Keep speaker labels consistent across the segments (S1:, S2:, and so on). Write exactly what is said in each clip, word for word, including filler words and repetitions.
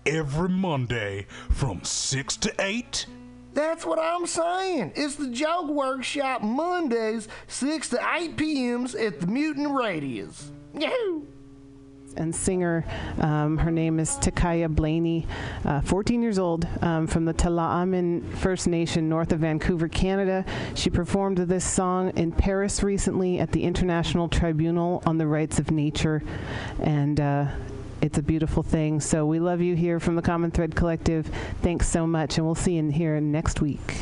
S1: every Monday from six to eight.
S2: That's what I'm saying. It's the Joke Workshop Mondays, six to eight p.m. at the Mutant Radius. Yahoo!
S3: And singer. Um, her name is Takaya Blaney, uh, fourteen years old, um, from the Tla'amin First Nation north of Vancouver, Canada. She performed this song in Paris recently at the International Tribunal on the Rights of Nature, and uh, it's a beautiful thing. So we love you here from the Common Thread Collective. Thanks so much, and we'll see you here next week.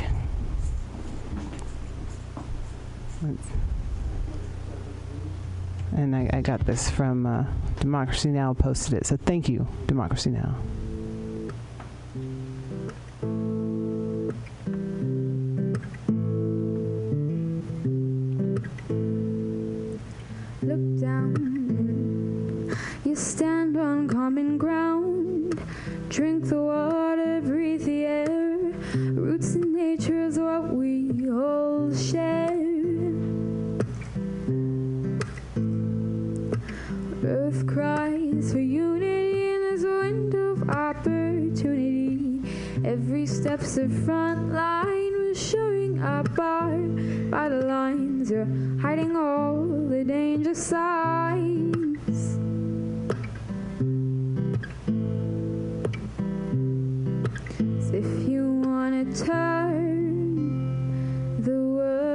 S3: Let's And I, I got this from uh, Democracy Now! Posted it. So thank you, Democracy Now!
S4: Look down, you stand on common ground. Drink the water, breathe the air. Roots in nature is what we all share. Earth cries for unity in this wind of opportunity. Every step's a front line. We're showing up by, by the lines. You're hiding all the danger signs. So if you want to turn the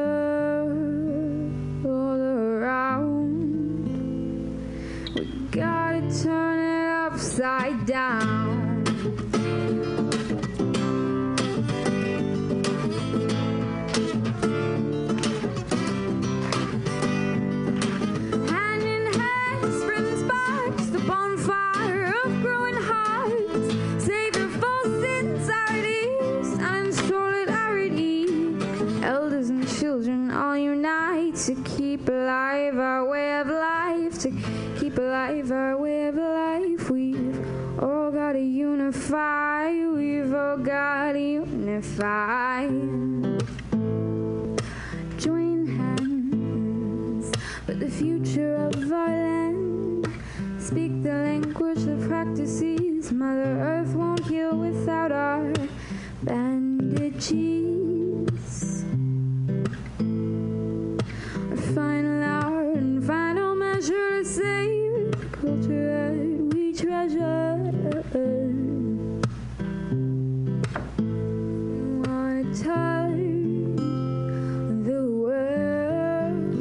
S4: world around, we gotta turn it upside down. Hand in hand, spreading sparks, the bonfire of growing hearts. Save your false insecurities and solidarity. Elders and children all unite to keep alive our way of life. To keep alive our way of life. We've all got to unify. We've all got to unify. Join hands for the future of our land. Speak the language that practices. Mother Earth won't heal without our bandages. Our final hour and final measure to save the culture that we treasure. We want to turn the world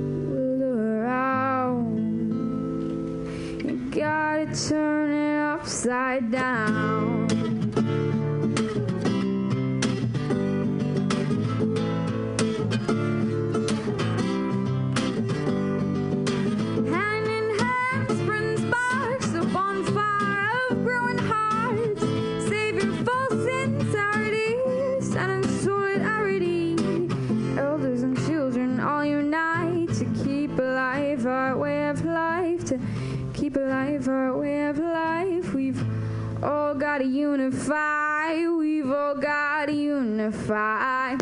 S4: around. You gotta turn it upside down. Keep alive our way of life. We've all got to unify. We've all got to unify.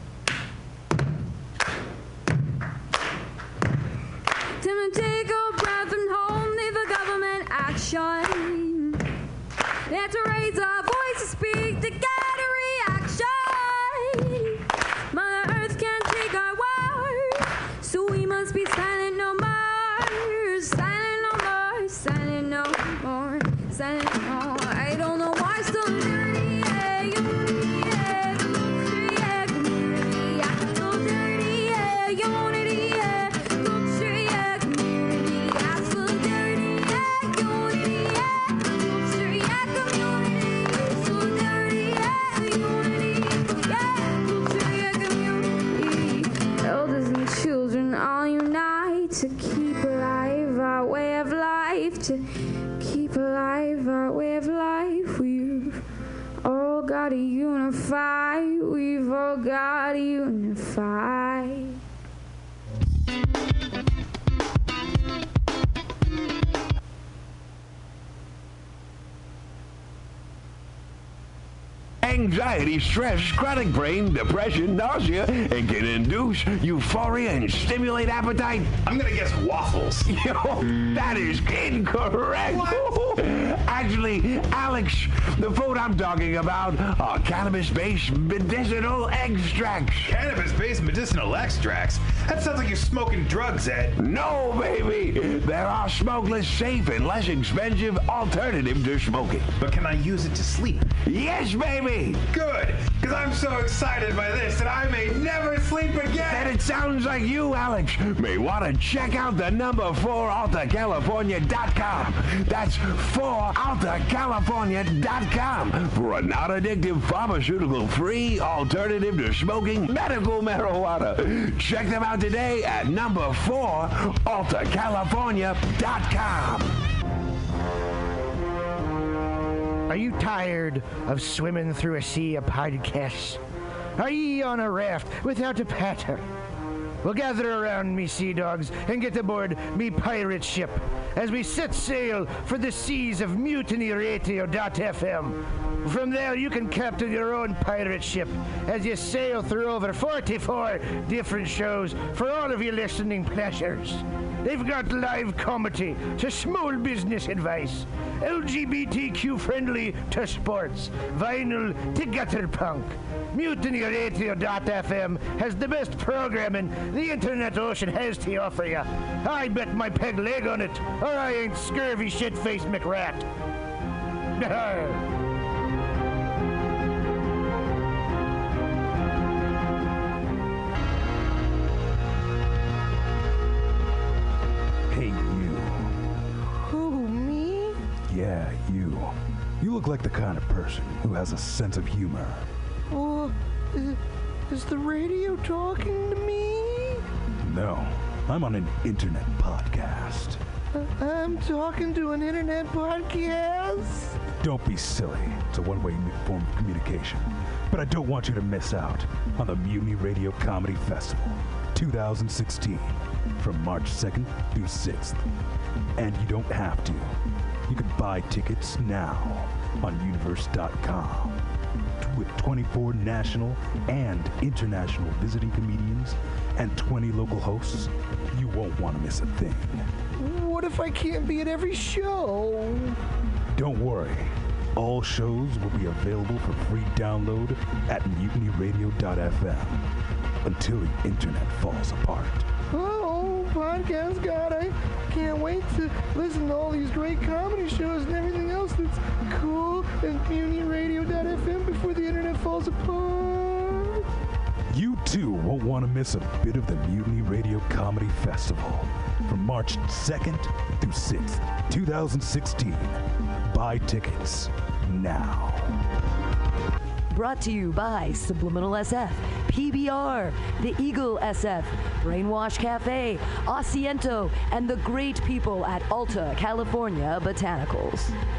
S4: Time to take a breath and hold the government action. We have to raise our voice to speak to get a reaction. Mother Earth can't take our word, so we must be silent no more. Silent no more, silent no more, silent no more. I don't know why solidarity, yeah, unity, yeah, culture, yeah, community, yeah, solidarity, yeah, unity, yeah, culture, yeah, community, yeah, solidarity, yeah, unity, yeah, culture, yeah, community, solidarity, yeah, unity, yeah, culture, yeah, community. Elders and children all unite to keep alive our way of life, to keep alive our way of life. We've all got to unify. We've all got to unify.
S5: anxiety, stress, chronic brain, depression, nausea, and can induce euphoria and stimulate appetite?
S6: I'm gonna guess waffles.
S5: Yo, that is incorrect.
S6: What?
S5: Actually, Alex, the food I'm talking about are cannabis-based medicinal extracts.
S6: Cannabis-based medicinal extracts? That sounds like you're smoking drugs, Ed.
S5: No, baby. There are smokeless, safe, and less expensive alternative to smoking.
S6: But can I use it to sleep?
S5: Yes, baby.
S6: Good, because I'm so excited by this that I may never sleep again.
S5: And it sounds like you, Alex, may want to check out the number four alta california dot com. That's four alta california dot com for a non-addictive, pharmaceutical-free alternative to smoking medical marijuana. Check them out today at number four alta california dot com.
S2: Are you tired of swimming through a sea of podcasts? Are ye on a raft without a paddle? Well, gather around me, sea dogs, and get aboard me pirate ship as we set sail for the seas of mutiny radio dot f m. From there, you can captain your own pirate ship as you sail through over forty-four different shows for all of your listening pleasures. They've got live comedy to small business advice, L G B T Q friendly to sports, vinyl to gutter punk. Mutiny radio dot f m has the best programming the internet ocean has to offer you. I bet my peg leg on it, or I ain't scurvy shit-faced McRat.
S1: Hey, you.
S2: Who, me?
S1: Yeah, you. You look like the kind of person who has a sense of humor.
S2: Oh, is, is the radio talking to me?
S1: No, I'm on an internet podcast.
S2: Uh, I'm talking to an internet podcast?
S1: Don't be silly. It's a one-way form of communication. But I don't want you to miss out on the Mutiny Radio Comedy Festival two thousand sixteen from March second through sixth. And you don't have to. You can buy tickets now on universe dot com. With twenty-four national and international visiting comedians and twenty local hosts, you won't want to miss a thing.
S2: What if I can't be at every show?
S1: Don't worry. All shows will be available for free download at mutiny radio dot f m until the internet falls apart.
S2: Oh, podcast God, I can't wait to listen to all these great comedy shows and everything else that's cool at mutiny radio dot f m before the internet falls apart.
S1: You too won't want to miss a bit of the Mutiny Radio Comedy Festival from March second through sixth, two thousand sixteen. Buy tickets now.
S7: Brought to you by Subliminal S F, P B R, The Eagle S F, Brainwash Cafe, Asiento, and the great people at Alta California Botanicals.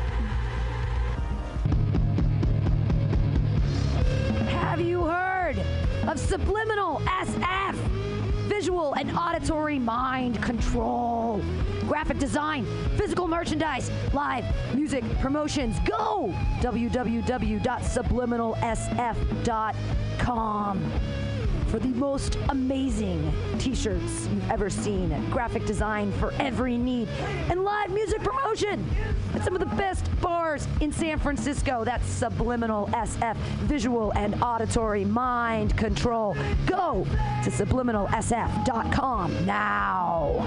S7: Have you heard of Subliminal S F? Visual and auditory mind control. Graphic design, physical merchandise, live music promotions. Go! w w w dot subliminal s f dot com for the most amazing t-shirts you've ever seen. Graphic design for every need. And live music promotion at some of the best bars in San Francisco. That's Subliminal S F, visual and auditory mind control. Go to subliminal s f dot com now.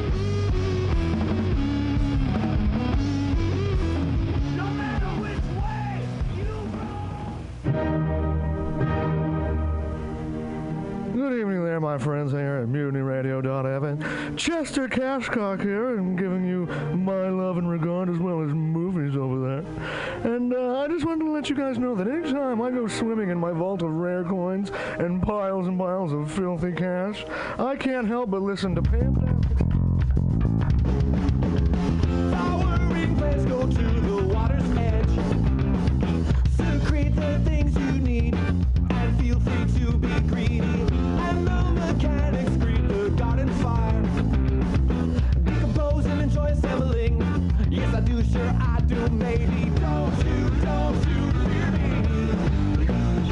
S2: Good evening there, my friends here at mutiny radio dot f m. Chester Cashcock here, and giving you my love and regard as well as movies over there. And uh, I just wanted to let you guys know that anytime I go swimming in my vault of rare coins and piles and piles of filthy cash, I can't help but listen to Pam Down.
S8: Towering plants go to the water's edge. Secrete the things you need and feel free to be greedy. And the mechanics greet the garden fire. Decompose and enjoy assembling. Yes, I do, sure I do, maybe. Don't you, don't you fear me?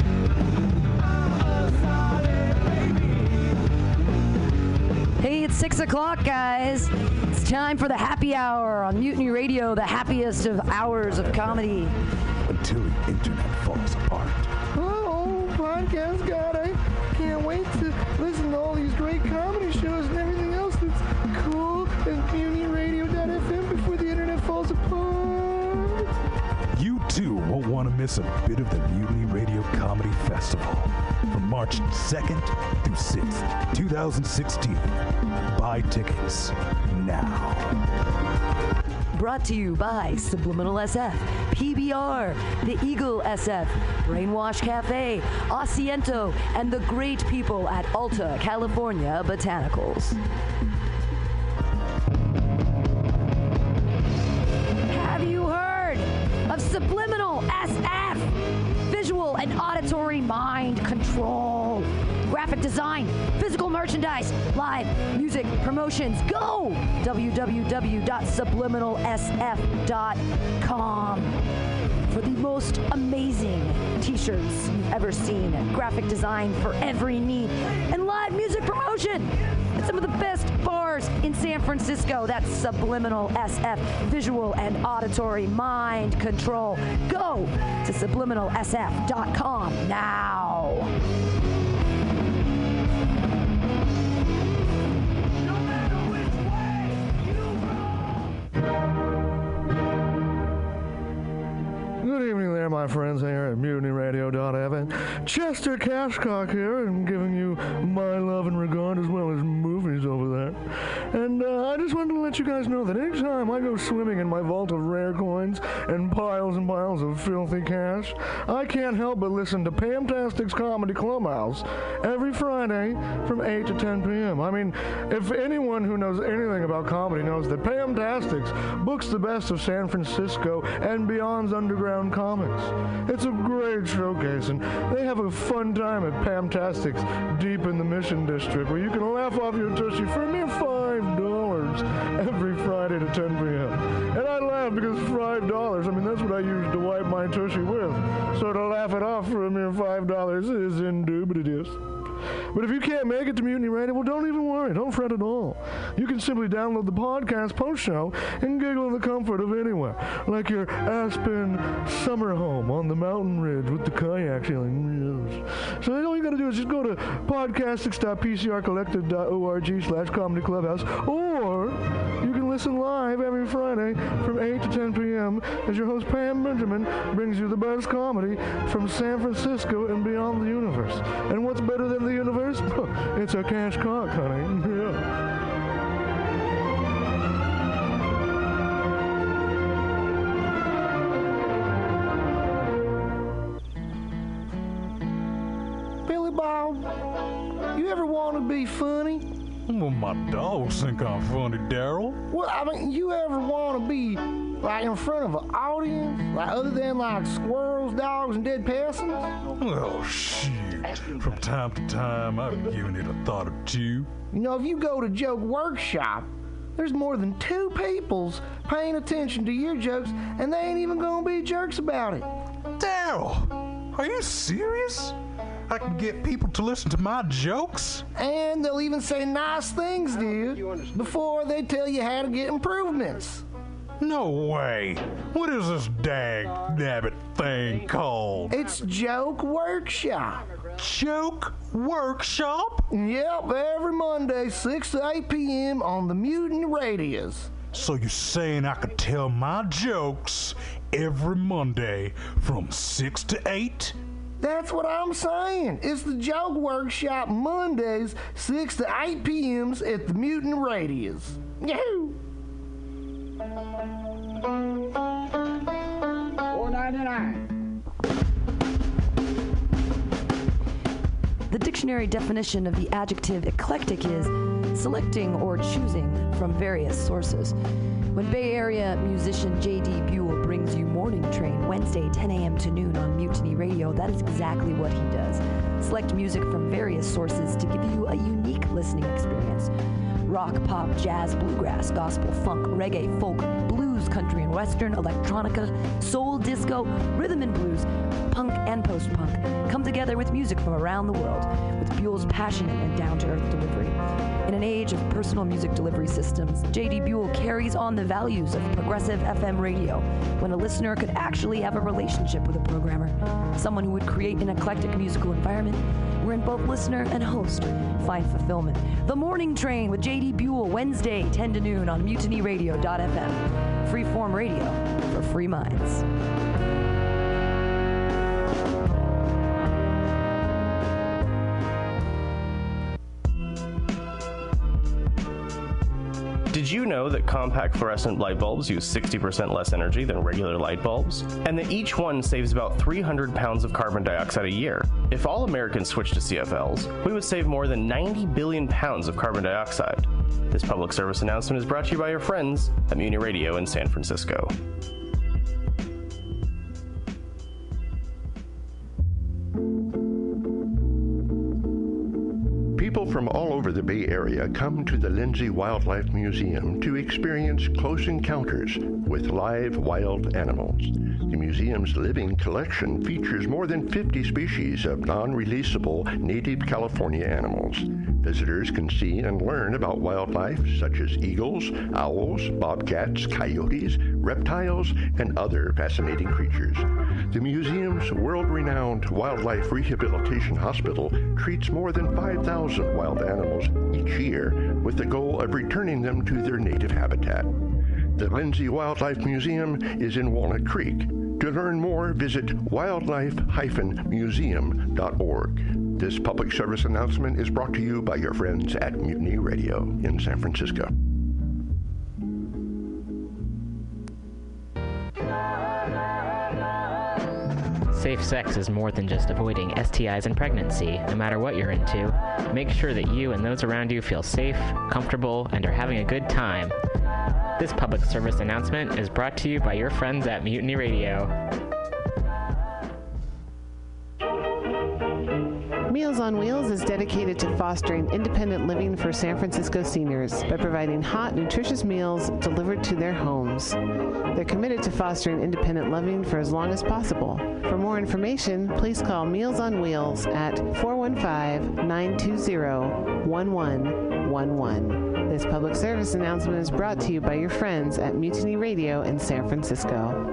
S7: Six o'clock, guys. It's time for the happy hour on Mutiny Radio, the happiest of hours of comedy.
S1: Until the internet falls apart.
S2: Oh, podcast God, I can't wait to listen to all these great comedy shows and everything else that's cool at mutiny radio dot f m before the internet falls apart.
S1: You too won't want to miss a bit of the Mutiny Radio Comedy Festival from March second through sixth, twenty sixteen. Buy tickets now.
S7: Brought to you by Subliminal S F, P B R, The Eagle S F, Brainwash Cafe, Asiento, and the great people at Alta California Botanicals. Have you heard of Subliminal S F? Visual and auditory mind control. Graphic design, physical merchandise, live music promotions. Go! w w w dot subliminal s f dot com for the most amazing t-shirts you've ever seen. Graphic design for every need. And live music promotion at some of the best bars in San Francisco. That's Subliminal S F, visual and auditory mind control. Go to subliminal s f dot com now.
S2: Good evening there, my friends here at mutiny radio dot f m. Chester Cashcock here, and giving you my love and regard as well as movies over there. And uh, I just wanted to let you guys know that anytime I go swimming in my vault of rare coins and piles and piles of filthy cash, I can't help but listen to Pamtastic's Comedy Clubhouse every Friday from eight to ten p.m. I mean, if anyone who knows anything about comedy knows that Pamtastics books the best of San Francisco and beyond's underground comics. It's a great showcase, and they have a fun time at Pamtastics deep in the Mission District, where you can laugh off your tushy for a mere five dollars every Friday to ten p.m. And I laugh because five dollars, I mean, that's what I use to wipe my tushy with. So to laugh it off for a mere five dollars is indubitious. But if you can't make it to Mutiny Radio, well, don't even worry. Don't fret at all. You can simply download the podcast post-show and giggle in the comfort of anywhere, like your Aspen summer home on the mountain ridge with the kayak feeling. So all you got to do is just go to podcastics dot p c r collective dot org slash comedy clubhouse, or you can listen live every Friday from eight to ten p.m. as your host Pam Benjamin brings you the best comedy from San Francisco and beyond the universe. And what's better than the universe? It's a cash cock, honey. Yeah. Billy Bob, you ever want to be funny?
S1: Well, my dogs think I'm funny, Daryl.
S2: Well, I mean, you ever want to be, like, in front of an audience? Like, other than, like, squirrels, dogs, and dead peasants?
S1: Well, shoot. From time to time, I've given it a thought or two.
S2: You know, if you go to Joke Workshop, there's more than two peoples paying attention to your jokes, and they ain't even gonna be jerks about it.
S1: Daryl, are you serious? I can get people to listen to my jokes?
S2: And they'll even say nice things to you before they tell you how to get improvements.
S1: No way. What is this dag nabbit thing called?
S2: It's Joke Workshop.
S1: Joke Workshop?
S2: Yep, every Monday, six to eight p.m. on the Mutiny Radios.
S1: So you're saying I could tell my jokes every Monday from six to eight?
S2: That's what I'm saying. It's the Joke Workshop Mondays, six to eight p.m. at the Mutiny Radios. Yahoo!
S9: four ninety-nine.
S7: The dictionary definition of the adjective eclectic is selecting or choosing from various sources. When Bay Area musician J D Buell brings you Morning Train Wednesday ten a.m. to noon on Mutiny Radio, that is exactly what he does. Select music from various sources to give you a unique listening experience. Rock, pop, jazz, bluegrass, gospel, funk, reggae, folk, blues, country and western, electronica, soul, disco, rhythm and blues,
S9: punk and post-punk come together with music from around the world, with Buell's passionate and down-to-earth delivery. In an age of personal music delivery systems, J D. Buell carries on the values of progressive F M radio, when a listener could actually have a relationship with a programmer, someone who would create an eclectic musical environment wherein both listener and host find fulfillment. The Morning Train with J D. Buell, Wednesday, ten to noon on mutiny radio dot f m. Freeform radio for free minds.
S10: Did you know that compact fluorescent light bulbs use sixty percent less energy than regular light bulbs? And that each one saves about three hundred pounds of carbon dioxide a year? If all Americans switched to C F Ls, we would save more than ninety billion pounds of carbon dioxide. This public service announcement is brought to you by your friends at Mutiny Radio in San Francisco.
S11: People from all over the Bay Area come to the Lindsay Wildlife Museum to experience close encounters with live wild animals. The museum's living collection features more than fifty species of non-releasable native California animals. Visitors can see and learn about wildlife such as eagles, owls, bobcats, coyotes, reptiles, and other fascinating creatures. The museum's world-renowned Wildlife Rehabilitation Hospital treats more than five thousand wild animals each year with the goal of returning them to their native habitat. The Lindsay Wildlife Museum is in Walnut Creek. To learn more, visit wildlife dash museum dot org. This public service announcement is brought to you by your friends at Mutiny Radio in San Francisco.
S12: Safe sex is more than just avoiding S T Is and pregnancy, no matter what you're into. Make sure that you and those around you feel safe, comfortable, and are having a good time. This public service announcement is brought to you by your friends at Mutiny Radio.
S3: Meals on Wheels is dedicated to fostering independent living for San Francisco seniors by providing hot, nutritious meals delivered to their homes. They're committed to fostering independent living for as long as possible. For more information, please call Meals on Wheels at four one five, nine two zero, one one one one. This public service announcement is brought to you by your friends at Mutiny Radio in San Francisco.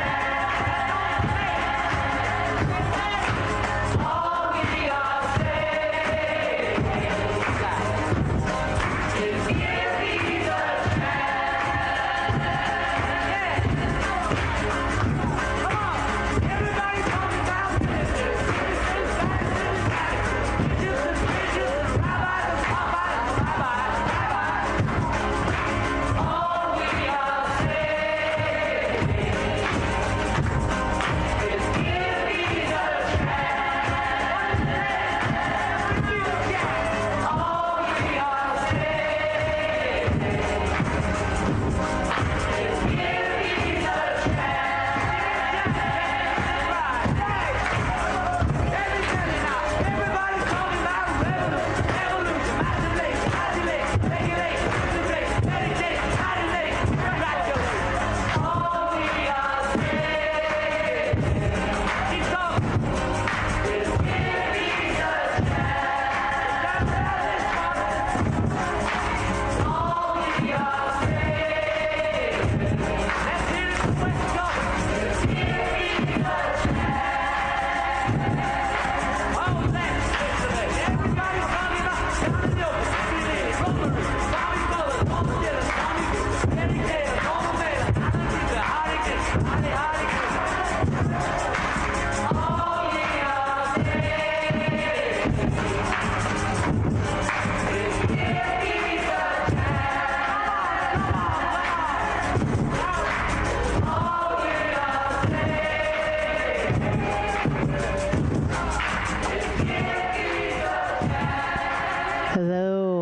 S8: All we are saying.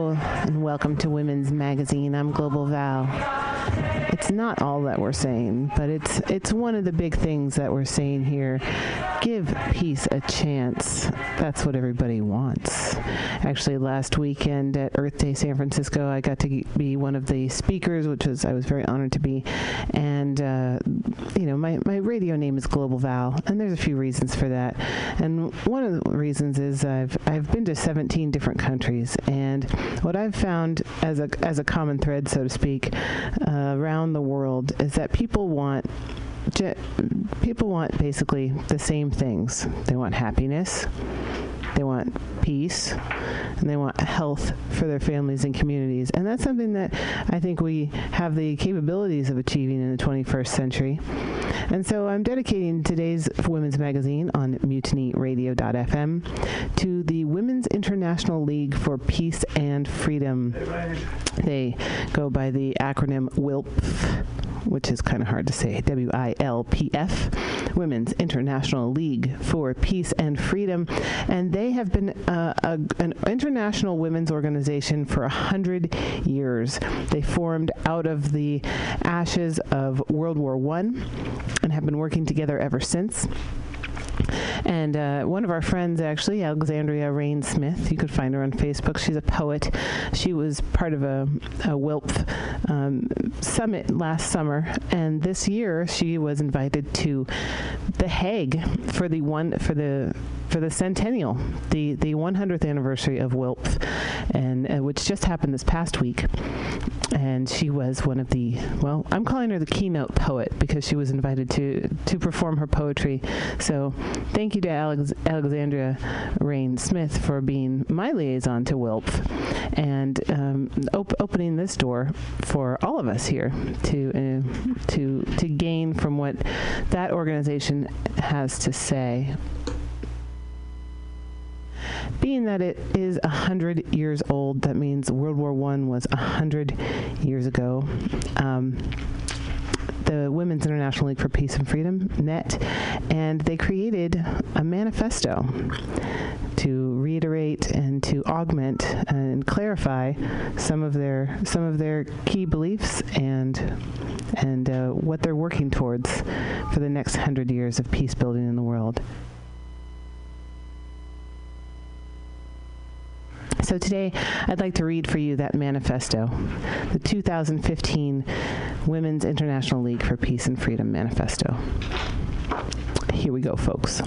S3: Hello, and welcome to Women's Magazine. I'm Global Val. It's not all that we're saying, but it's it's one of the big things that we're saying here. Give peace a chance. That's what everybody wants. Actually, last weekend at Earth Day San Francisco, I got to be one of the speakers, which was I was very honored to be. And uh, you know, my my radio name is Global Val, and there's a few reasons for that. And one of the reasons is I've I've been to seventeen different countries, and what I've found as a as a common thread, so to speak, uh, around the world is that people want people want basically the same things. They want happiness, they want peace, and they want health for their families and communities. And that's something that I think we have the capabilities of achieving in the twenty-first century. And so I'm dedicating today's Women's Magazine on mutiny radio dot f m to the Women's International League for Peace and Freedom. They go by the acronym W I L P, which is kind of hard to say, W I L P F, Women's International League for Peace and Freedom. And they have been uh, a, an international women's organization for a hundred years. They formed out of the ashes of World War One and have been working together ever since. And uh, one of our friends, actually, Alexandria Rain Smith, you could find her on Facebook. She's a poet. She was part of a, a W I L P um, summit last summer, and this year she was invited to The Hague for the one for the for the centennial, the the one hundredth anniversary of W I L P, and uh, which just happened this past week. And she was one of the, well, I'm calling her the keynote poet because she was invited to, to perform her poetry. So thank you to Alex, Alexandria Rain Smith for being my liaison to W I L P and um, op- opening this door for all of us here to uh, to to gain from what that organization has to say. Being that it is a hundred years old, that means World War One was a hundred years ago. Um, the Women's International League for Peace and Freedom met, and they created a manifesto to reiterate and to augment and clarify some of their some of their key beliefs and and uh, what they're working towards for the next hundred years of peace building in the world. So today, I'd like to read for you that manifesto, the two thousand fifteen Women's International League for Peace and Freedom Manifesto. Here we go, folks.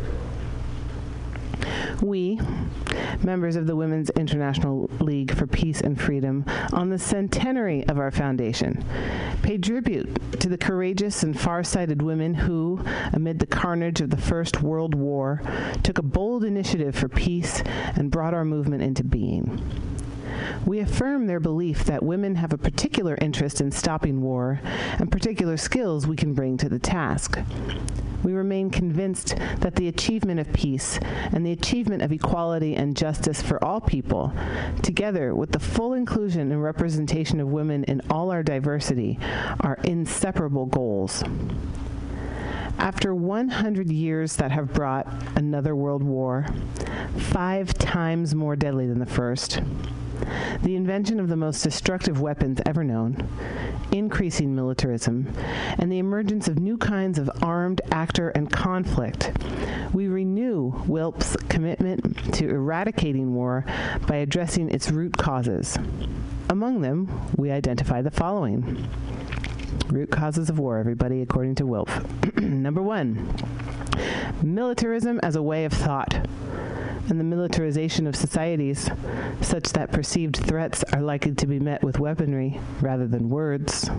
S3: We, members of the Women's International League for Peace and Freedom, on the centenary of our foundation, pay tribute to the courageous and far-sighted women who, amid the carnage of the First World War, took a bold initiative for peace and brought our movement into being. We affirm their belief that women have a particular interest in stopping war and particular skills we can bring to the task. We remain convinced that the achievement of peace and the achievement of equality and justice for all people, together with the full inclusion and representation of women in all our diversity, are inseparable goals. After one hundred years that have brought another world war, five times more deadly than the first, the invention of the most destructive weapons ever known, increasing militarism, and the emergence of new kinds of armed actor and conflict, we renew W I L P's commitment to eradicating war by addressing its root causes. Among them, we identify the following. Root causes of war, everybody, according to W I L P. Number one, militarism as a way of thought, and the militarization of societies such that perceived threats are likely to be met with weaponry rather than words.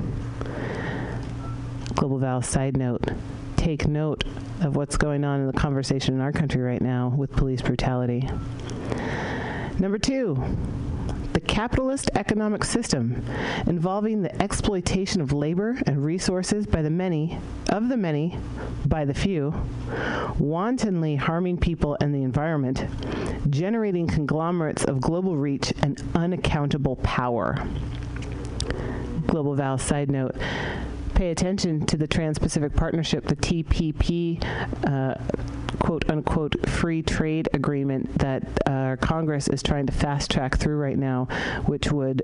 S3: Global Val side note, take note of what's going on in the conversation in our country right now with police brutality. Number two, the capitalist economic system involving the exploitation of labor and resources by the many, of the many, by the few, wantonly harming people and the environment, generating conglomerates of global reach and unaccountable power. Global Val side note, pay attention to the Trans-Pacific Partnership, the T P P, uh, quote-unquote free trade agreement that our Congress is trying to fast-track through right now, which would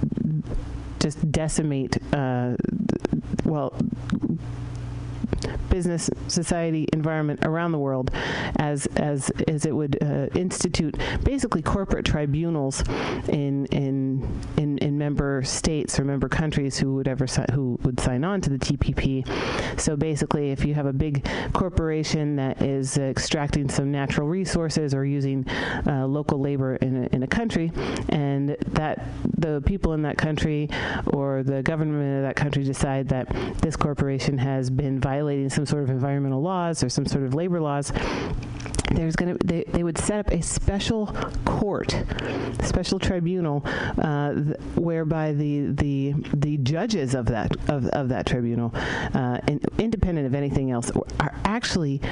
S3: just decimate, uh, well, business, society, environment around the world, as as as it would uh, institute basically corporate tribunals in in in in member states or member countries who would ever si- who would sign on to the T P P. So basically, if you have a big corporation that is uh, extracting some natural resources or using uh, local labor in a, in a country, and that the people in that country or the government of that country decide that this corporation has been violating some sort of environmental laws or some sort of labor laws, there's going to they, they would set up a special court, special tribunal, uh, th- whereby the the the judges of that of, of that tribunal, uh, in, independent of anything else, are actually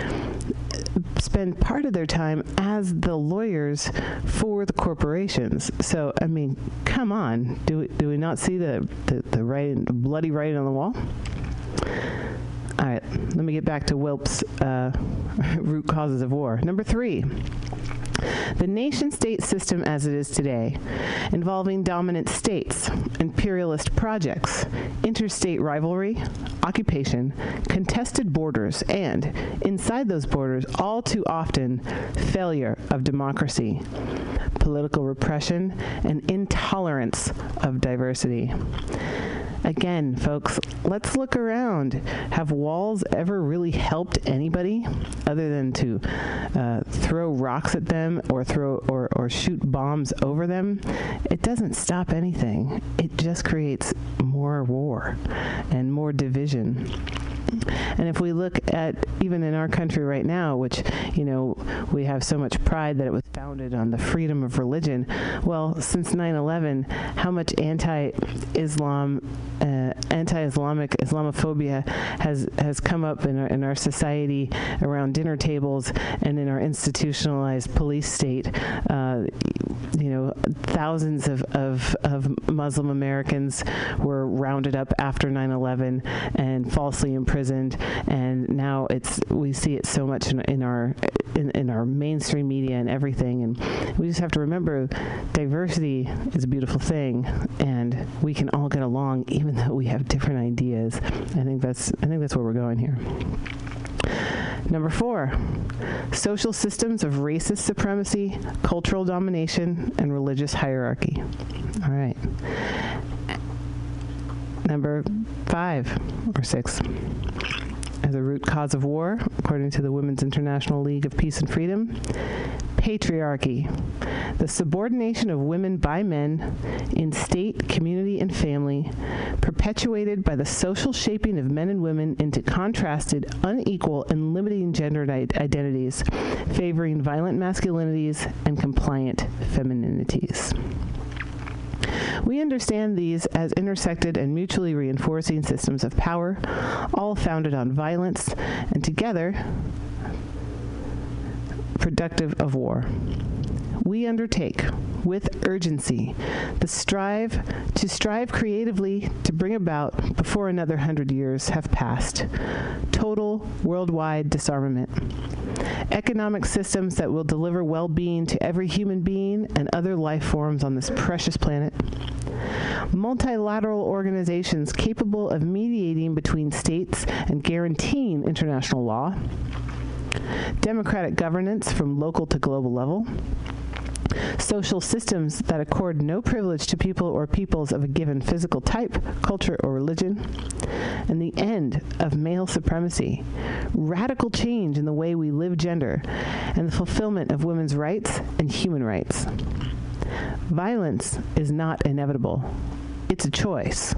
S3: spend part of their time as the lawyers for the corporations. So I mean, come on, do we, do we not see the the, the writing, the bloody writing on the wall? All right, let me get back to Wilp's uh, root causes of war. Number three, the nation-state system as it is today, involving dominant states, imperialist projects, interstate rivalry, occupation, contested borders, and, inside those borders, all too often, failure of democracy, political repression, and intolerance of diversity. Again, folks, let's look around. Have walls ever really helped anybody other than to uh, throw rocks at them or throw or, or shoot bombs over them? It doesn't stop anything. It just creates more war and more division. And if we look at even in our country right now, which, you know, we have so much pride that it was founded on the freedom of religion. Well, since nine eleven, how much anti-Islam, uh, anti-Islamic Islamophobia has has come up in our, in our society around dinner tables and in our institutionalized police state. Uh, you know, thousands of, of, of Muslim Americans were rounded up after nine eleven and falsely imprisoned, and now it's we see it so much in, in our in, in our mainstream media and everything, and we just have to remember diversity is a beautiful thing, and we can all get along even though we have different ideas. I think that's I think that's where we're going here. Number four, social systems of racist supremacy, cultural domination, and religious hierarchy. All right. Number five or six, as a root cause of war, according to the Women's International League of Peace and Freedom, patriarchy, the subordination of women by men in state, community, and family, perpetuated by the social shaping of men and women into contrasted, unequal, and limiting gender identities, favoring violent masculinities and compliant femininities. We understand these as intersected and mutually reinforcing systems of power, all founded on violence, and together productive of war. We undertake, with urgency, the strive to strive creatively to bring about, before another hundred years have passed, total worldwide disarmament. Economic systems that will deliver well-being to every human being and other life forms on this precious planet. Multilateral organizations capable of mediating between states and guaranteeing international law. Democratic governance from local to global level. Social systems that accord no privilege to people or peoples of a given physical type, culture, or religion. And the end of male supremacy, radical change in the way we live gender, and the fulfillment of women's rights and human rights. Violence is not inevitable. It's a choice.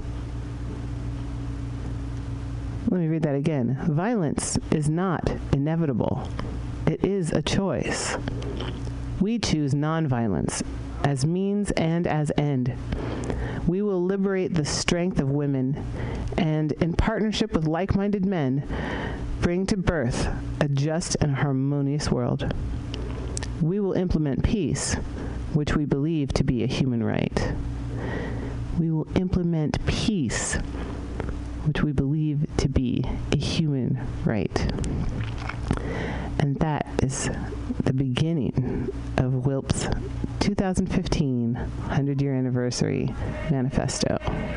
S3: Let me read that again. Violence is not inevitable. It is a choice. We choose nonviolence as means and as end. We will liberate the strength of women and, in partnership with like-minded men, bring to birth a just and harmonious world. We will implement peace, which we believe to be a human right. We will implement peace, which we believe to be a human right. And that is the beginning of W I L P's two thousand fifteen hundred-year anniversary manifesto.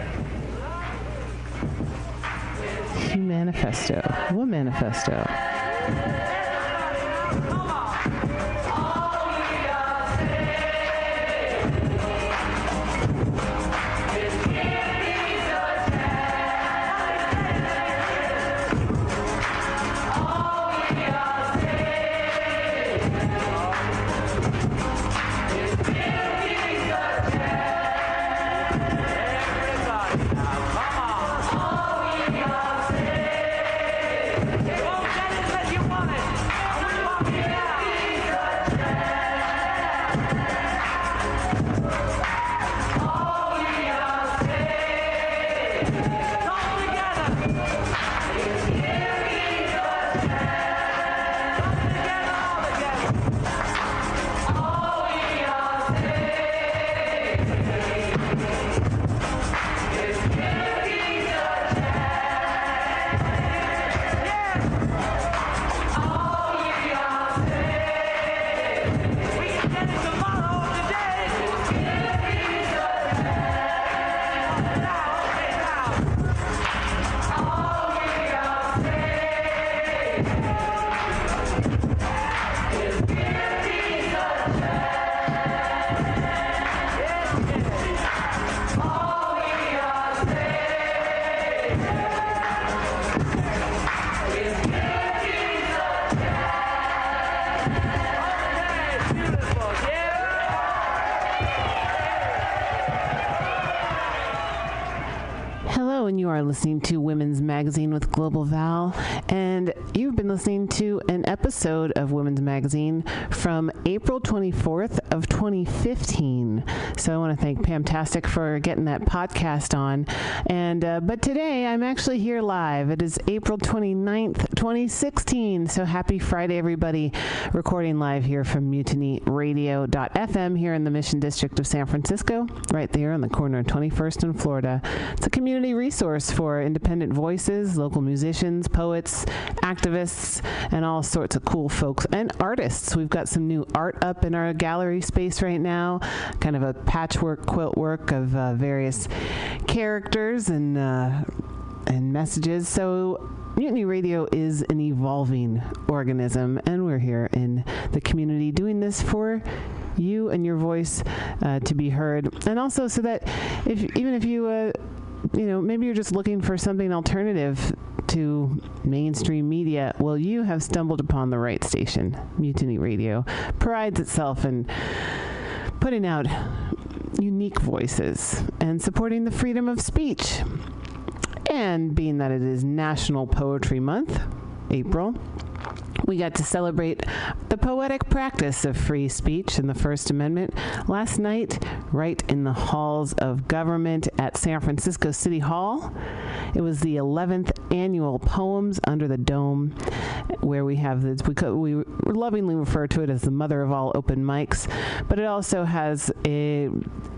S3: Humanifesto. What manifesto? You are listening to Women's Magazine with Global Val, and you've been listening to an episode of Women's Magazine from April twenty-fourth of twenty fifteen. So I want to thank Pamtastic for getting that podcast on. And uh, but today I'm actually here live. It is April twenty-ninth, twenty sixteen. So happy Friday, everybody! Recording live here from mutiny radio dot f m here in the Mission District of San Francisco, right there on the corner of twenty-first and Florida. It's a community resource for independent voices, local musicians, poets, activists, and all sorts of cool folks and artists. We've got some new art up in our gallery space right now, kind of a patchwork quilt work of uh, various characters and uh, and messages. So Mutiny Radio is an evolving organism, and we're here in the community doing this for you and your voice uh, to be heard, and also so that if even if you uh, you know, maybe you're just looking for something alternative to mainstream media, well, you have stumbled upon the right station. Mutiny Radio prides itself in putting out unique voices and supporting the freedom of speech. And being that it is National Poetry Month, April, we got to celebrate the poetic practice of free speech and the First Amendment last night, right in the halls of government at San Francisco City Hall. It was the eleventh annual Poems Under the Dome, where we have this, we, co- we lovingly refer to it as the mother of all open mics, but it also has a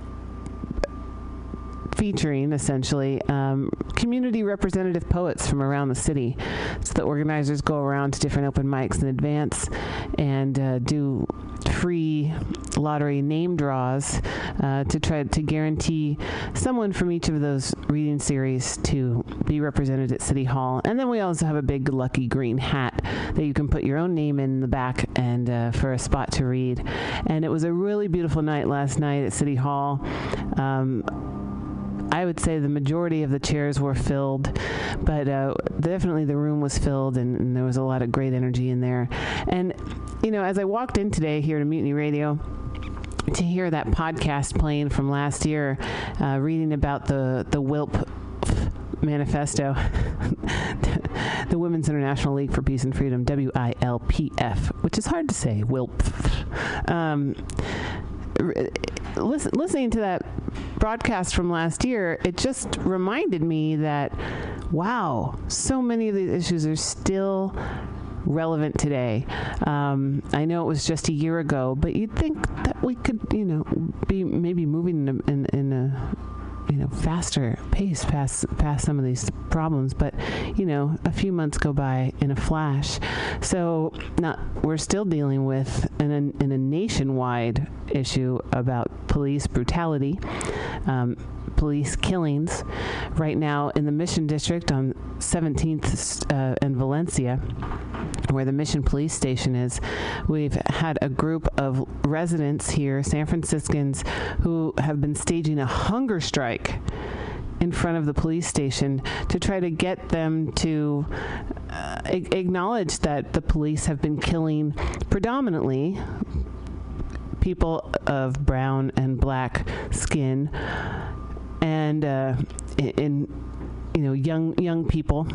S3: featuring, essentially, um, community representative poets from around the city. So the organizers go around to different open mics in advance and uh, do free lottery name draws uh, to try to guarantee someone from each of those reading series to be represented at City Hall. And then we also have a big lucky green hat that you can put your own name in the back and uh, for a spot to read. And it was a really beautiful night last night at City Hall. Um, I would say the majority of the chairs were filled, but uh, definitely the room was filled, and, and there was a lot of great energy in there. And, you know, as I walked in today here to Mutiny Radio, to hear that podcast playing from last year, uh, reading about the, the W I L P manifesto, the Women's International League for Peace and Freedom, W I L P F, which is hard to say, W I L P. Um, listen, listening to that broadcast from last year, it just reminded me that, wow, so many of these issues are still relevant today. Um, I know it was just a year ago, but you'd think that we could, you know, be maybe moving in a, in, in a you know, know, faster pace past past some of these problems. But, you know, a few months go by in a flash. So not, we're still dealing with an, an, a nationwide issue about police brutality, um, police killings. Right now in the Mission District on seventeenth uh, and Valencia, where the Mission Police Station is, we've had a group of residents here, San Franciscans, who have been staging a hunger strike in front of the police station to try to get them to uh, a- acknowledge that the police have been killing predominantly people of brown and black skin, and uh, in, in you know young young people.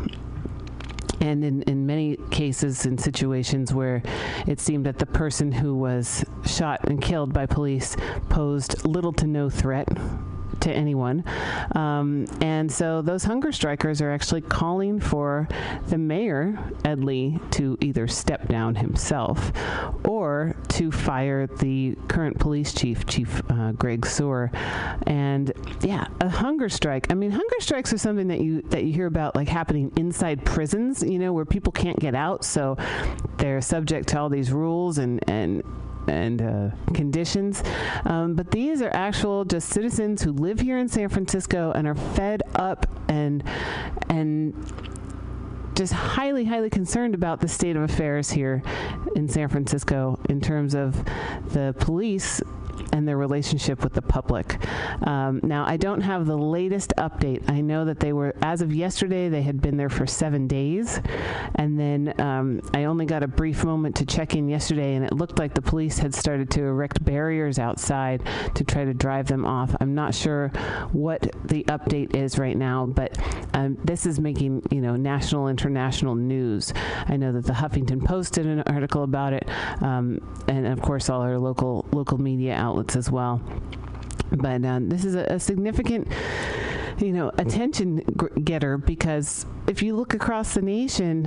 S3: And in, in many cases and situations where it seemed that the person who was shot and killed by police posed little to no threat to anyone. Um, and so those hunger strikers are actually calling for the mayor, Ed Lee, to either step down himself or to fire the current police chief, Chief uh, Greg Soar. And yeah, a hunger strike. I mean, hunger strikes are something that you that you hear about, like, happening inside prisons, you know, where people can't get out, so they're subject to all these rules and and and uh, conditions. Um, but these are actual just citizens who live here in San Francisco and are fed up and and just highly, highly concerned about the state of affairs here in San Francisco in terms of the police and their relationship with the public. Um, now, I don't have the latest update. I know that they were, as of yesterday, they had been there for seven days. And then um, I only got a brief moment to check in yesterday, and it looked like the police had started to erect barriers outside to try to drive them off. I'm not sure what the update is right now, but um, this is making, you know, national, international news. I know that the Huffington Post did an article about it, um, and of course all our local local media outlets as well. But uh, this is a, a significant, you know, attention getter, because if you look across the nation,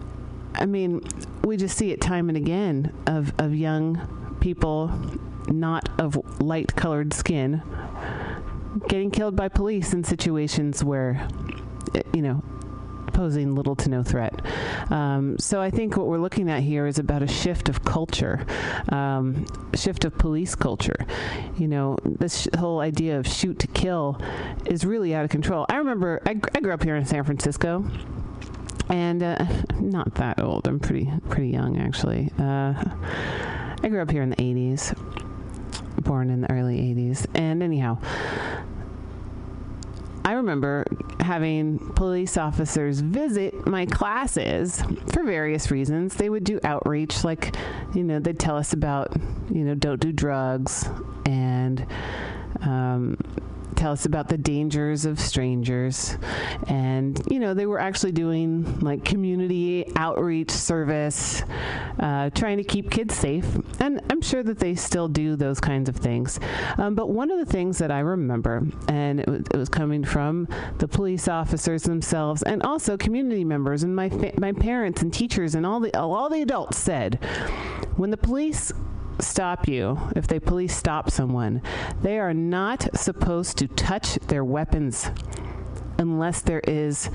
S3: I mean, we just see it time and again of, of young people not of light-colored skin getting killed by police in situations where, you know, posing little to no threat. Um, so I think what we're looking at here is about a shift of culture, um, shift of police culture. You know, this sh- whole idea of shoot to kill is really out of control. I remember I, gr- I grew up here in San Francisco, and uh, I'm not that old. I'm pretty pretty young, actually. Uh, I grew up here in the eighties, born in the early eighties, and anyhow, I remember having police officers visit my classes for various reasons. They would do outreach, like, you know, they'd tell us about, you know, don't do drugs, and um, tell us about the dangers of strangers. And, you know, they were actually doing, like, community outreach service, uh, trying to keep kids safe. And I'm sure that they still do those kinds of things. Um, but one of the things that I remember, and it was, it was coming from the police officers themselves and also community members and my fa- my parents and teachers and all the all the adults said, when the police stop you, if they police stop someone, they are not supposed to touch their weapons unless there is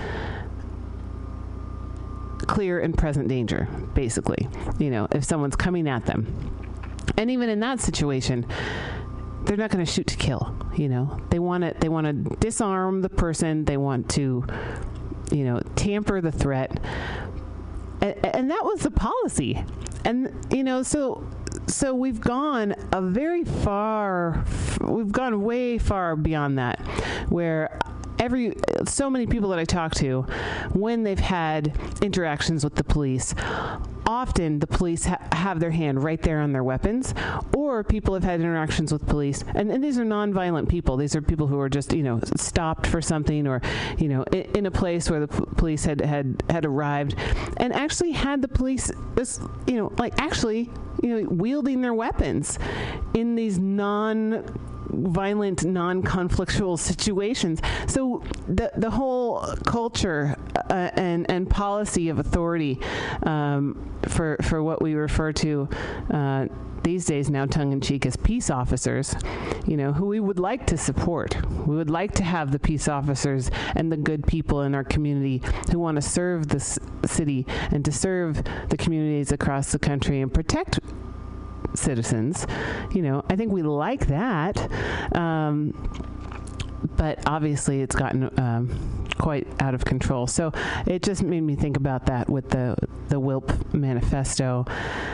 S3: clear and present danger, basically. You know, if someone's coming at them. And even in that situation, they're not going to shoot to kill, you know. They want to they want to disarm the person, they want to, you know, tamper the threat. And, and that was the policy. And, you know, so so we've gone a very far, we've gone way far beyond that, where every, so many people that I talk to, when they've had interactions with the police, often the police ha- have their hand right there on their weapons, or people have had interactions with police, and, and these are nonviolent people. These are people who are just, you know, stopped for something, or, you know, in, in a place where the p- police had, had, had arrived and actually had the police, this, you know, like actually, you know, wielding their weapons in these non violent, non-conflictual situations. So the the whole culture uh, and and policy of authority um, for for what we refer to uh, these days now tongue-in-cheek as peace officers, you know, who we would like to support. We would like to have the peace officers and the good people in our community who want to serve this city and to serve the communities across the country and protect citizens. You know, I think we like that. Um, but obviously it's gotten um, quite out of control. So it just made me think about that with the, the W I L P manifesto.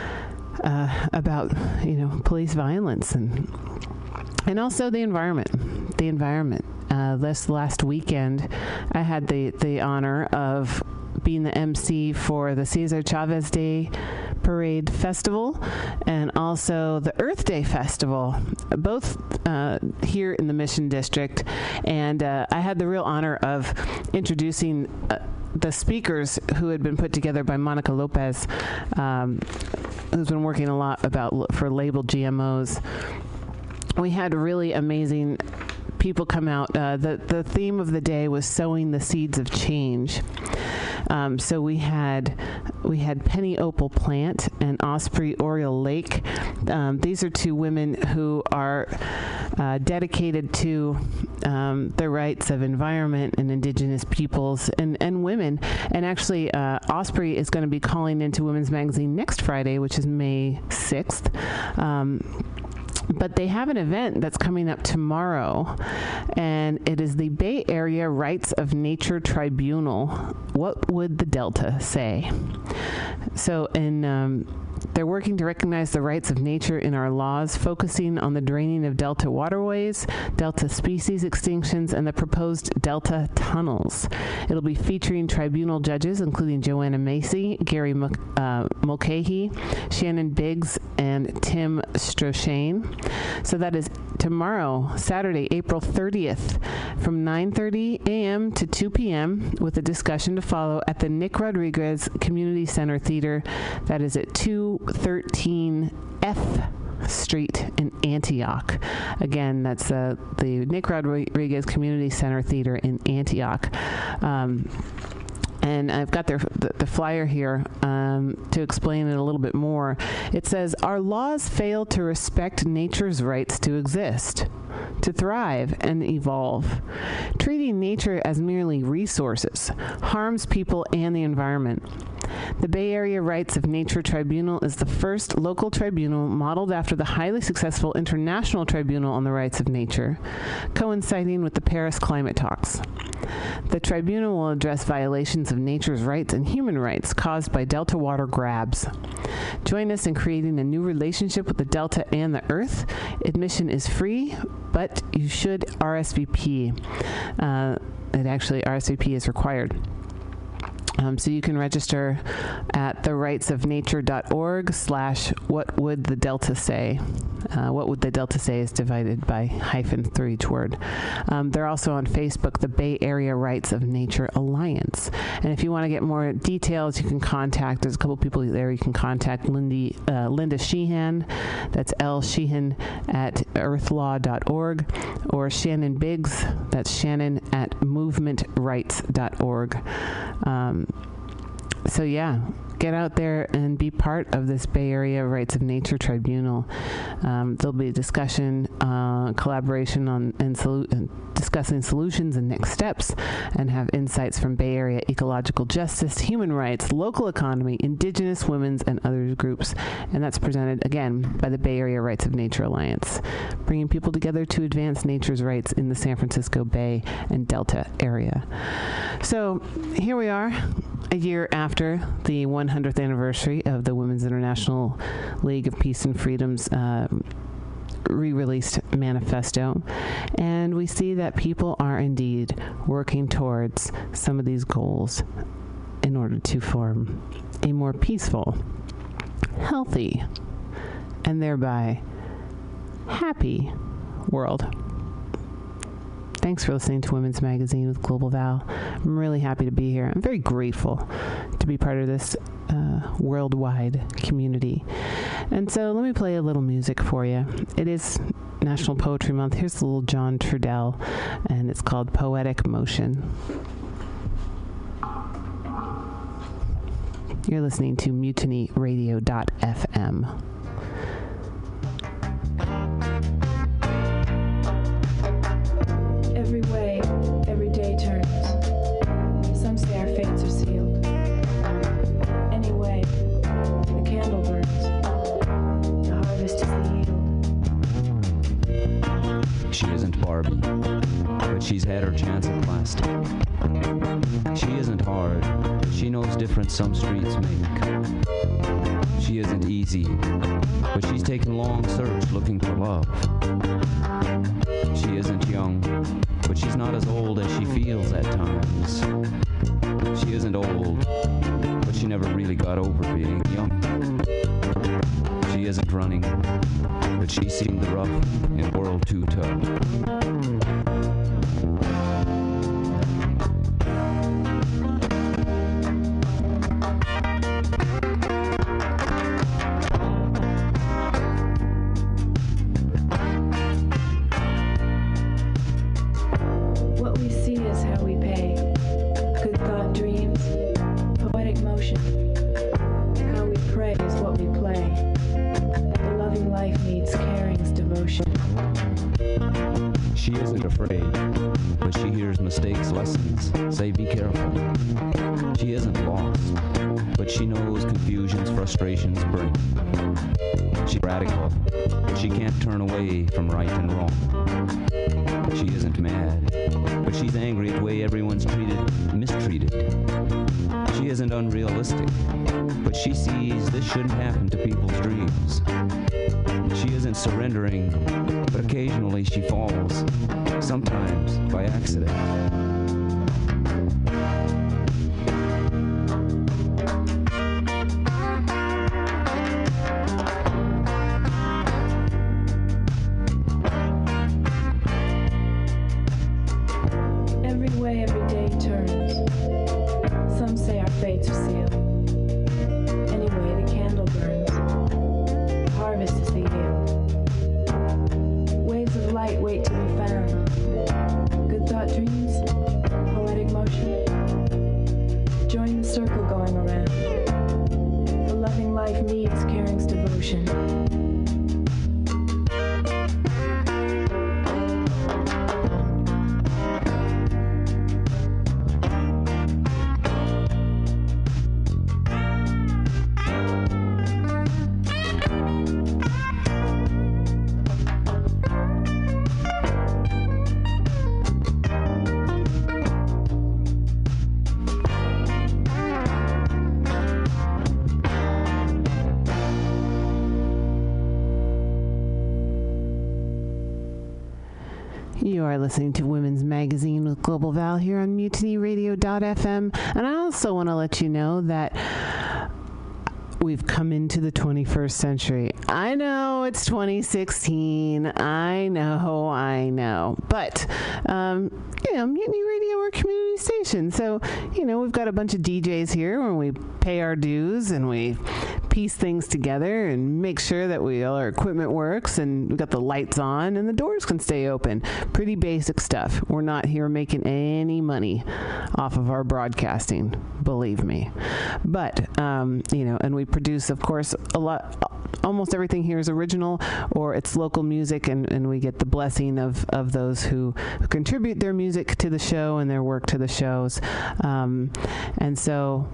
S3: Uh, about, you know, police violence and and also the environment. The environment. Uh, this last weekend, I had the, the honor of being the M C for the Cesar Chavez Day Parade Festival and also the Earth Day Festival, both uh, here in the Mission District. And uh, I had the real honor of introducing uh, the speakers who had been put together by Monica Lopez, um, who's been working a lot about for labeled G M Os. We had really amazing people come out. Uh, the, the theme of the day was sowing the seeds of change. Um, so we had we had Penny Opal Plant and Osprey Oriole Lake. Um, these are two women who are uh, dedicated to um, the rights of environment and indigenous peoples and, and women. And actually, uh, Osprey is going to be calling into Women's Magazine next Friday, which is May sixth. Um, But they have an event that's coming up tomorrow, and it is the Bay Area Rights of Nature Tribunal. What would the Delta say? So in um, they're working to recognize the rights of nature in our laws, focusing on the draining of Delta waterways, Delta species extinctions, and the proposed Delta tunnels. It'll be featuring tribunal judges, including Joanna Macy, Gary uh, Mulcahy, Shannon Biggs, and Tim Stroshane. So that is tomorrow, Saturday, April thirtieth, from nine thirty a.m. to two p.m. with a discussion to follow at the Nick Rodriguez Community Center Theater. That is at two thirteen F Street in Antioch. Again, that's uh, the Nick Rodriguez Community Center Theater in Antioch. Um, And I've got their, the, the flyer here um, to explain it a little bit more. It says, our laws fail to respect nature's rights to exist, to thrive and evolve. Treating nature as merely resources harms people and the environment. The Bay Area Rights of Nature Tribunal is the first local tribunal modeled after the highly successful International Tribunal on the Rights of Nature, coinciding with the Paris climate talks. The tribunal will address violations of nature's rights and human rights caused by Delta water grabs. Join us in creating a new relationship with the Delta and the Earth. Admission is free, but you should R S V P. Uh, it actually, R S V P is required. Um, so you can register at the rights of nature dot org slash what would the Delta say. Uh, what would the Delta say is divided by hyphens through each word. Um, they're also on Facebook, the Bay Area Rights of Nature Alliance. And if you want to get more details, you can contact, there's a couple people there, you can contact Lindy, uh, Linda Sheehan, that's L Sheehan at earthlaw dot org, or Shannon Biggs, that's Shannon at movement rights dot org. Um, So yeah, get out there and be part of this Bay Area Rights of Nature Tribunal. Um, there'll be a discussion, uh, collaboration on and, solu- and discussing solutions and next steps, and have insights from Bay Area ecological justice, human rights, local economy, indigenous, women's, and other groups. And that's presented, again, by the Bay Area Rights of Nature Alliance, bringing people together to advance nature's rights in the San Francisco Bay and Delta area. So here we are, a year after the one hundredth anniversary of the Women's International League of Peace and Freedom's uh, re-released manifesto, and we see that people are indeed working towards some of these goals in order to form a more peaceful, healthy, and thereby happy world. Thanks for listening to Women's Magazine with Global Val. I'm really happy to be here. I'm very grateful to be part of this uh, worldwide community. And so let me play a little music for you. It is National Poetry Month, here's a little John Trudell, and it's called Poetic Motion. You're listening to mutiny radio dot f m.
S13: Every way, every day turns. Some say our fates are sealed. Anyway, the candle burns. The harvest is the yield.
S14: She isn't Barbie, but she's had her chance at plastic. She isn't hard, but she knows difference some streets make. She isn't easy, but she's taken long search looking for love. She isn't young, but she's not as old as she feels at times. She isn't old, but she never really got over being young. She isn't running, but she's seen the rough in world too tough. Frustrations bring. She's radical, but she can't turn away from right and wrong. She isn't mad, but she's angry at the way everyone's treated, mistreated. She isn't unrealistic, but she sees this shouldn't happen to people's dreams. She isn't surrendering, but occasionally she falls, sometimes by accident.
S3: You are listening to Women's Magazine with Global Val here on mutiny radio dot f m. And I also want to let you know that we've come into the twenty-first century. I know it's twenty sixteen. I know, I know. But, um, you know, Mutiny Radio, we're a community station. So, you know, we've got a bunch of D Js here where we pay our dues and we piece things together and make sure that we all our equipment works and we've got the lights on and the doors can stay open. Pretty basic stuff. We're not here making any money off of our broadcasting, believe me. But, um, you know, and we produce, of course, a lot, almost everything here is original or it's local music, and, and we get the blessing of, of those who, who contribute their music to the show and their work to the shows. Um, and so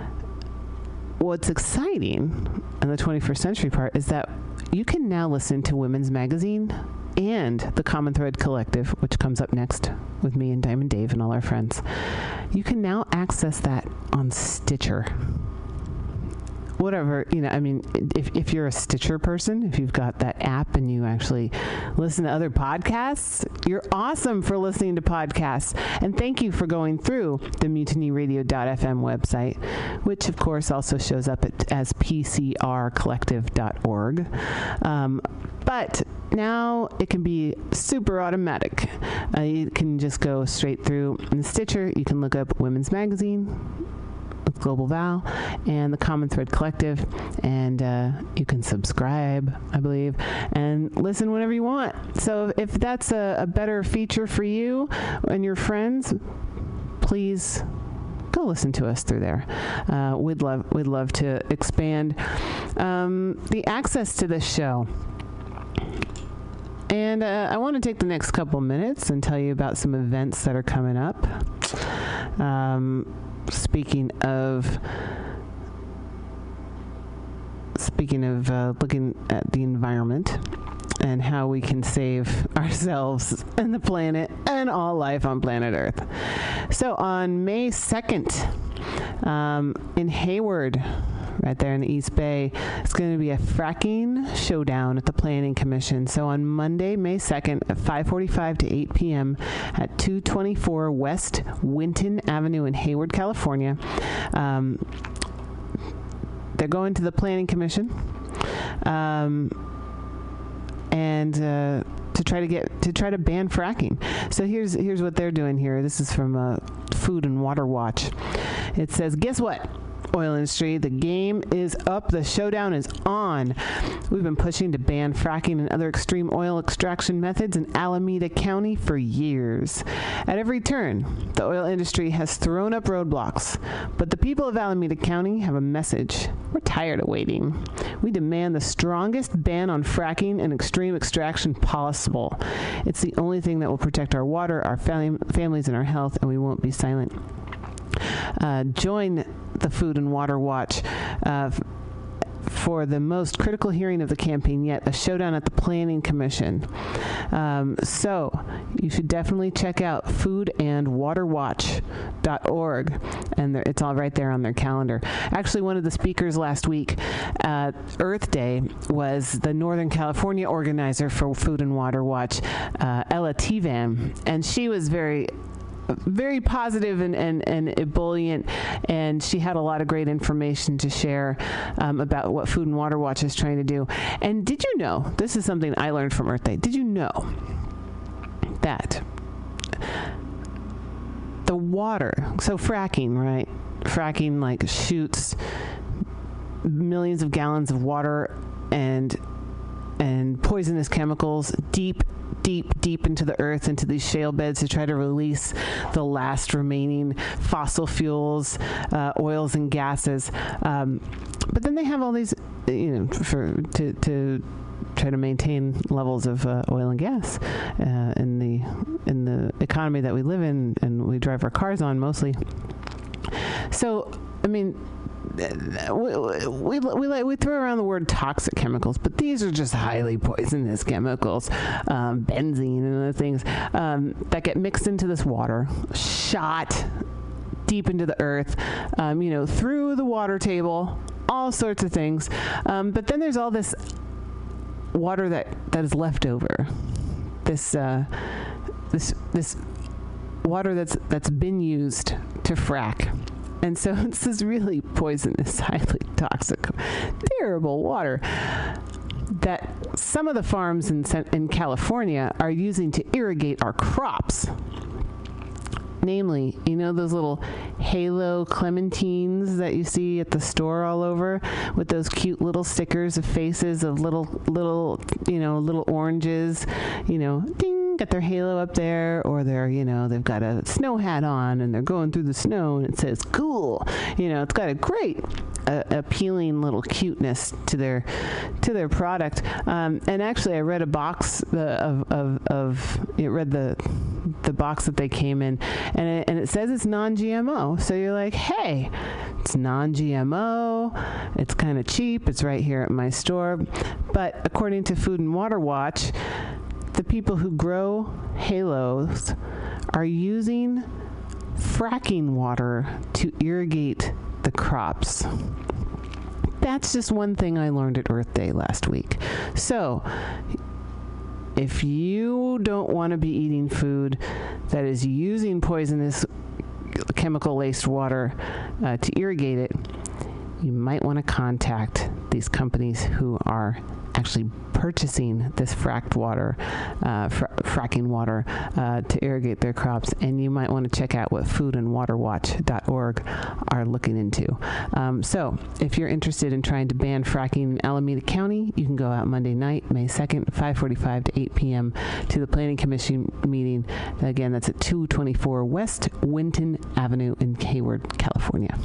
S3: what's exciting in the twenty-first century part is that you can now listen to Women's Magazine and the Common Thread Collective, which comes up next with me and Diamond Dave and all our friends. You can now access that on Stitcher. Whatever, you know, I mean, if, if you're a Stitcher person, if you've got that app and you actually listen to other podcasts, you're awesome for listening to podcasts. And thank you for going through the mutiny radio dot f m website, which, of course, also shows up at, as p c r collective dot org. Um, but now it can be super automatic. Uh, you can just go straight through in Stitcher. You can look up Women's Magazine, with Global Val and the Common Thread Collective. And uh, you can subscribe, I believe, and listen whenever you want. So if that's a, a better feature for you and your friends, please go listen to us through there. Uh, we'd love we'd love to expand um, the access to this show. And uh, I want to take the next couple minutes and tell you about some events that are coming up. Um, speaking of speaking of uh, looking at the environment and how we can save ourselves and the planet and all life on planet Earth. So on May second, um, in Hayward, right there in the East Bay, it's going to be a fracking showdown at the Planning Commission. So on Monday, May second at five forty-five to eight p.m. at two twenty-four West Winton Avenue in Hayward, California. Um, they're going to the Planning Commission. Um, and uh, to try to get to try to ban fracking. So here's here's what they're doing here. This is from uh, Food and Water Watch. It says, guess what? Oil industry, the game is up, the showdown is on. We've been pushing to ban fracking and other extreme oil extraction methods in Alameda County for years. At every turn, the oil industry has thrown up roadblocks, but the people of Alameda County have a message. We're tired of waiting. We demand the strongest ban on fracking and extreme extraction possible. It's the only thing that will protect our water, our fam- families, and our health, and we won't be silent. Uh, join the Food and Water Watch uh, f- for the most critical hearing of the campaign yet, a showdown at the Planning Commission. Um, so you should definitely check out food and water watch dot org, and it's all right there on their calendar. Actually, one of the speakers last week at Earth Day was the Northern California organizer for Food and Water Watch, uh, Ella Tivan, and she was very very positive and, and, and ebullient, and she had a lot of great information to share um, about what Food and Water Watch is trying to do. And did you know, this is something I learned from Earth Day, did you know that the water, so fracking, right? Fracking like shoots millions of gallons of water and and poisonous chemicals deep deep, deep into the earth, into these shale beds to try to release the last remaining fossil fuels, uh, oils and gases. Um, but then they have all these, you know, for to, to try to maintain levels of uh, oil and gas uh, in the in the economy that we live in and we drive our cars on mostly. So, I mean, we, we, we, we throw around the word toxic chemicals, but these are just highly poisonous chemicals, um, benzene and other things um, that get mixed into this water, shot deep into the earth, um, you know, through the water table, all sorts of things. Um, but then there's all this water that, that is left over, this uh, this this water that's that's been used to frack. And so it's this really poisonous, highly toxic, terrible water that some of the farms in, in California are using to irrigate our crops. Namely, you know those little halo clementines that you see at the store all over with those cute little stickers of faces of little, little, you know, little oranges, you know, ding, got their halo up there, or they're, you know, they've got a snow hat on and they're going through the snow and it says cool. You know, it's got a great uh, appealing little cuteness to their to their product. Um, and actually, I read a box uh, of of of it read the the box that they came in, and it, and it says it's non-G M O. So you're like, hey, it's non-G M O. It's kind of cheap. It's right here at my store. But according to Food and Water Watch, the people who grow halos are using fracking water to irrigate the crops. That's just one thing I learned at Earth Day last week. So if you don't want to be eating food that is using poisonous chemical-laced water uh, to irrigate it, you might want to contact these companies who are actually purchasing this fracked water, uh, fr- fracking water, uh, to irrigate their crops. And you might want to check out what food and water watch dot org are looking into. Um, so if you're interested in trying to ban fracking in Alameda County, you can go out Monday night, May second, five forty-five to eight p.m. to the Planning Commission meeting. Again, that's at two twenty-four West Winton Avenue in Hayward, California.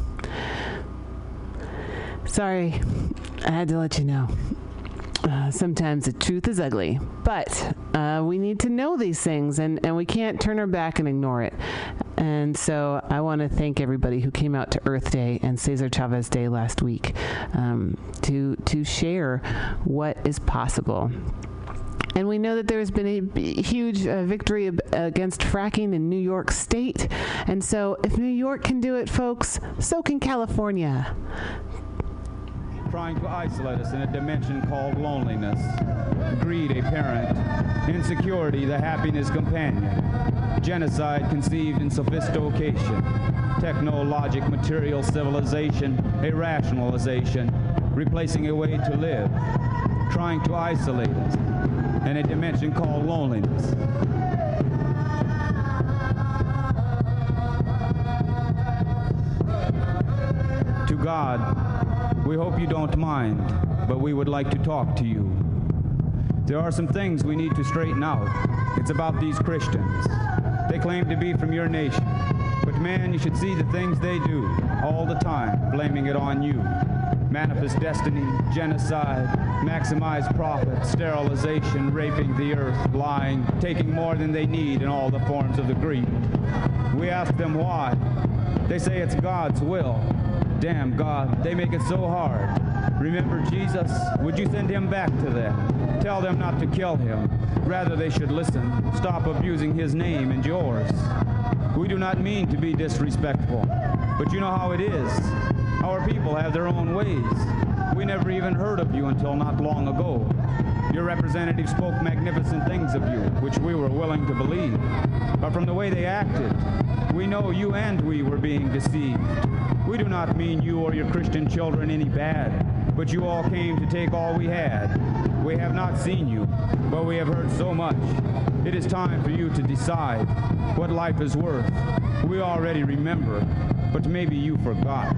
S3: Sorry, I had to let you know. Uh, sometimes the truth is ugly, but uh, we need to know these things, and, and we can't turn our back and ignore it. And so I want to thank everybody who came out to Earth Day and Cesar Chavez Day last week um, to to share what is possible. And we know that there has been a b- huge uh, victory ab- against fracking in New York State. And so if New York can do it, folks, so can California.
S15: Trying to isolate us in a dimension called loneliness, greed a parent, insecurity the happiness companion, genocide conceived in sophistication, technologic material civilization a rationalization, replacing a way to live, trying to isolate us in a dimension called loneliness. To God, we hope you don't mind, but we would like to talk to you. There are some things we need to straighten out. It's about these Christians. They claim to be from your nation, but man, you should see the things they do all the time, blaming it on you. Manifest destiny, genocide, maximized profit, sterilization, raping the earth, lying, taking more than they need in all the forms of the greed. We ask them why. They say it's God's will. Damn, God, they make it so hard. Remember Jesus? Would you send him back to them? Tell them not to kill him. Rather, they should listen. Stop abusing his name and yours. We do not mean to be disrespectful, but you know how it is. Our people have their own ways. We never even heard of you until not long ago. Your representative spoke magnificent things of you, which we were willing to believe. But from the way they acted, we know you and we were being deceived. We do not mean you or your Christian children any bad, but you all came to take all we had. We have not seen you, but we have heard so much. It is time for you to decide what life is worth. We already remember, but maybe you forgot.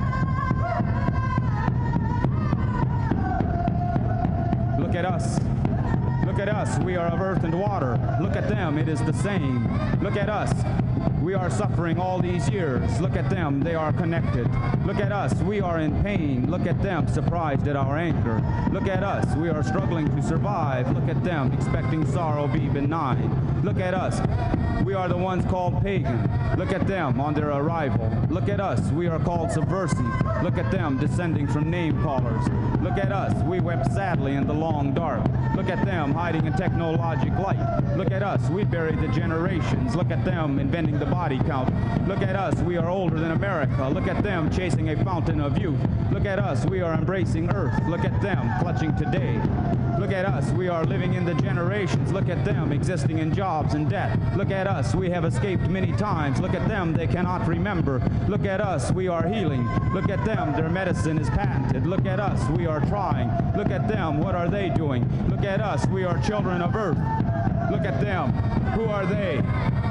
S15: Look at us. Look at us. We are of earth and water. Look at them. It is the same. Look at us. We are suffering all these years. Look at them. They are connected. Look at us. We are in pain. Look at them, surprised at our anger. Look at us. We are struggling to survive. Look at them, expecting sorrow be benign. Look at us. We are the ones called pagan. Look at them on their arrival. Look at us. We are called subversive. Look at them descending from name callers. Look at us. We wept sadly in the long dark. Look at them hiding in technologic light. Look at us. We buried the generations. Look at them inventing the body count. Look at us. We are older than America. Look at them chasing a fountain of youth. Look at us. We are embracing earth. Look at them clutching today. Look at us. We are living in the generations. Look at them existing in jobs and debt. Look at us. We have escaped many times. Look at them. They cannot remember. Look at us. We are healing. Look at them. Their medicine is patented. Look at us. We are trying. Look at them. What are they doing? Look at us. We are children of earth. Look at them. Who are they?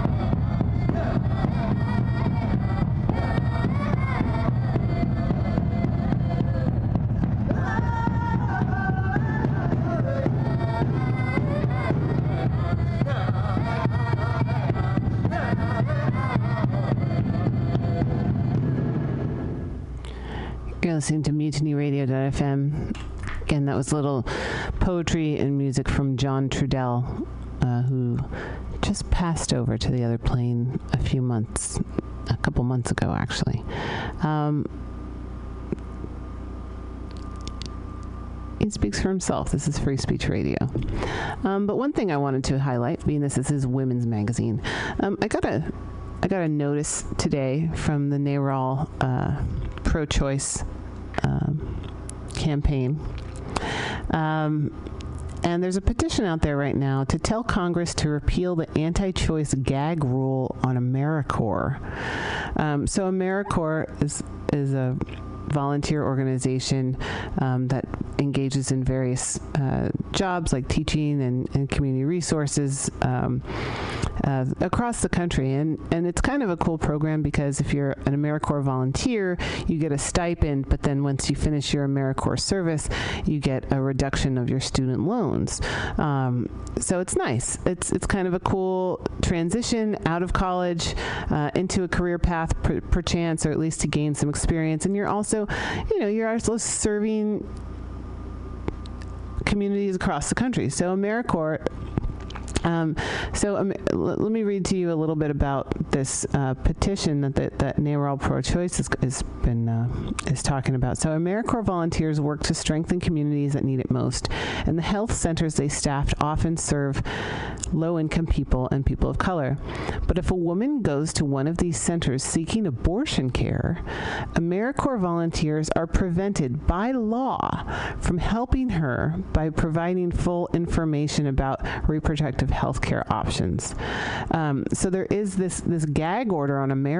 S3: You're listening to Mutiny Radio dot f m. Again, that was a little poetry and music from John Trudell, uh, who just passed over to the other plane a few months, a couple months ago, actually. Um, he speaks for himself. This is Free Speech Radio. Um, but one thing I wanted to highlight, being this is his women's magazine, um, I got a, I got a notice today from the NARAL uh, pro-choice um, campaign. Um, and there's a petition out there right now to tell Congress to repeal the anti-choice gag rule on AmeriCorps. Um, so AmeriCorps is is a volunteer organization um, that engages in various uh, jobs like teaching and, and community resources um, uh, across the country. And, and it's kind of a cool program because if you're an AmeriCorps volunteer, you get a stipend, but then once you finish your AmeriCorps service, you get a reduction of your student loans. Um, so it's nice. It's it's kind of a cool transition out of college uh, into a career path, per, perchance, or at least to gain some experience. And you're also, you know, you're also serving communities across the country. So AmeriCorps. Um, so um, l- let me read to you a little bit about this uh, petition that that, that NARAL Pro-Choice has, has been uh, is talking about. So AmeriCorps volunteers work to strengthen communities that need it most, and the health centers they staffed often serve low-income people and people of color. But if a woman goes to one of these centers seeking abortion care, AmeriCorps volunteers are prevented by law from helping her by providing full information about reproductive health care options. Um, so there is this this gag order on AmeriCorps